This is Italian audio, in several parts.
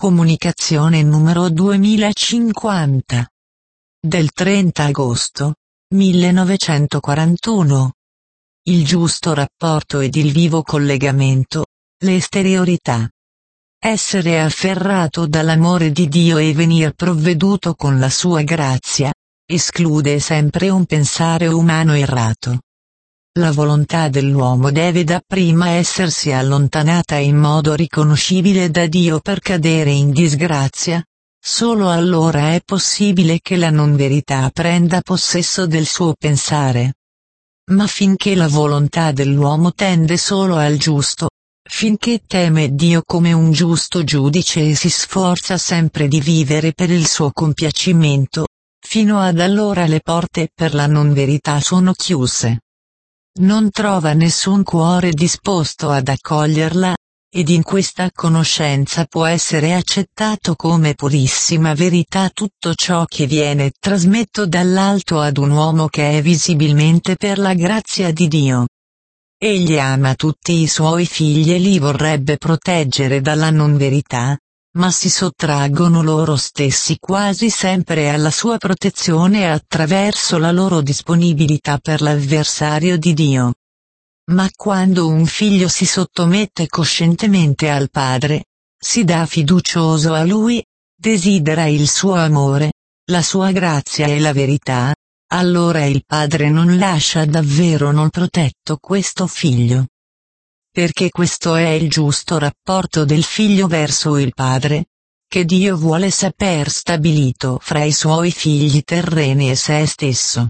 Comunicazione numero 2050. Del 30 agosto 1941. Il giusto rapporto ed il vivo collegamento, l'esteriorità. Essere afferrato dall'amore di Dio e venir provveduto con la sua grazia, esclude sempre un pensare umano errato. La volontà dell'uomo deve dapprima essersi allontanata in modo riconoscibile da Dio per cadere in disgrazia. Solo allora è possibile che la non verità prenda possesso del suo pensare. Ma finché la volontà dell'uomo tende solo al giusto, finché teme Dio come un giusto giudice e si sforza sempre di vivere per il suo compiacimento, fino ad allora le porte per la non verità sono chiuse. Non trova nessun cuore disposto ad accoglierla, ed in questa conoscenza può essere accettato come purissima verità tutto ciò che viene trasmesso dall'alto ad un uomo che è visibilmente per la grazia di Dio. Egli ama tutti i suoi figli e li vorrebbe proteggere dalla non verità, ma si sottraggono loro stessi quasi sempre alla sua protezione attraverso la loro disponibilità per l'avversario di Dio. Ma quando un figlio si sottomette coscientemente al padre, si dà fiducioso a lui, desidera il suo amore, la sua grazia e la verità, allora il padre non lascia davvero non protetto questo figlio. Perché questo è il giusto rapporto del figlio verso il padre, che Dio vuole saper stabilito fra i suoi figli terreni e se stesso.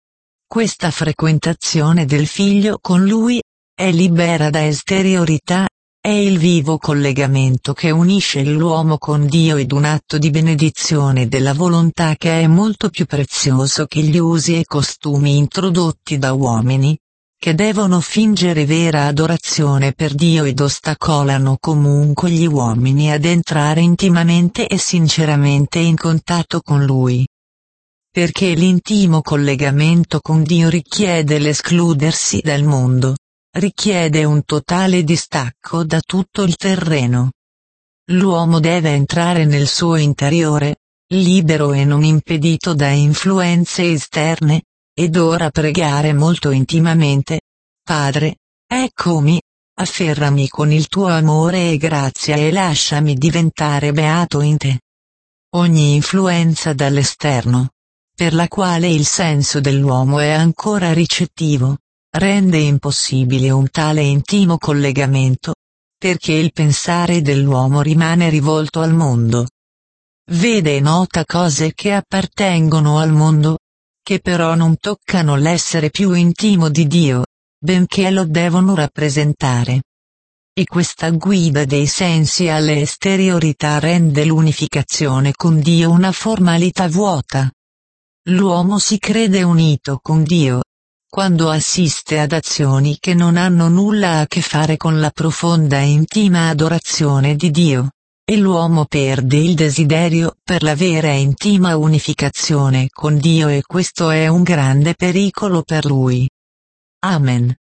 Questa frequentazione del figlio con lui, è libera da esteriorità, è il vivo collegamento che unisce l'uomo con Dio ed un atto di benedizione della volontà che è molto più prezioso che gli usi e costumi introdotti da uomini, che devono fingere vera adorazione per Dio ed ostacolano comunque gli uomini ad entrare intimamente e sinceramente in contatto con Lui. Perché l'intimo collegamento con Dio richiede l'escludersi dal mondo, richiede un totale distacco da tutto il terreno. L'uomo deve entrare nel suo interiore, libero e non impedito da influenze esterne, ed ora pregare molto intimamente: Padre, eccomi, afferrami con il tuo amore e grazia e lasciami diventare beato in te. Ogni influenza dall'esterno, per la quale il senso dell'uomo è ancora ricettivo, rende impossibile un tale intimo collegamento, perché il pensare dell'uomo rimane rivolto al mondo. Vede e nota cose che appartengono al mondo, che però non toccano l'essere più intimo di Dio, benché lo devono rappresentare. E questa guida dei sensi alle esteriorità rende l'unificazione con Dio una formalità vuota. L'uomo si crede unito con Dio quando assiste ad azioni che non hanno nulla a che fare con la profonda e intima adorazione di Dio, e l'uomo perde il desiderio per la vera e intima unificazione con Dio e questo è un grande pericolo per lui. Amen.